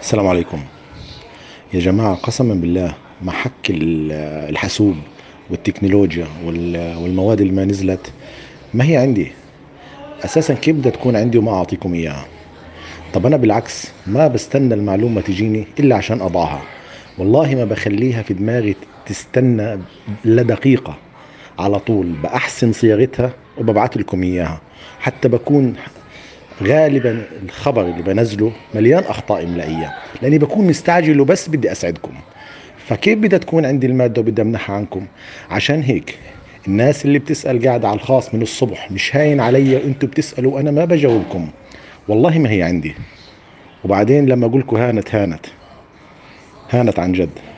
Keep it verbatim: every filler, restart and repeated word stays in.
السلام عليكم. يا جماعة قسما بالله محك ال- الحاسوب والتكنولوجيا وال- والمواد اللي ما نزلت ما هي عندي أساسا. كيف بدها تكون عندي وما أعطيكم إياها؟ طب أنا بالعكس ما بستنى المعلومة تجيني إلا عشان أضعها. والله ما بخليها في دماغي تستنى لدقيقة، على طول بأحسن صياغتها وببعت لكم إياها. حتى بكون غالبا الخبر اللي بنزله مليان اخطاء املائيه، لاني بكون مستعجل وبس بدي اسعدكم. فكيف بدها تكون عندي الماده وبدي امنحها عنكم؟ عشان هيك الناس اللي بتسال قاعده على الخاص من الصبح مش هاين علي وانتم بتسالوا وانا ما بجاوبكم. والله ما هي عندي. وبعدين لما اقول لكم هانت هانت هانت عن جد.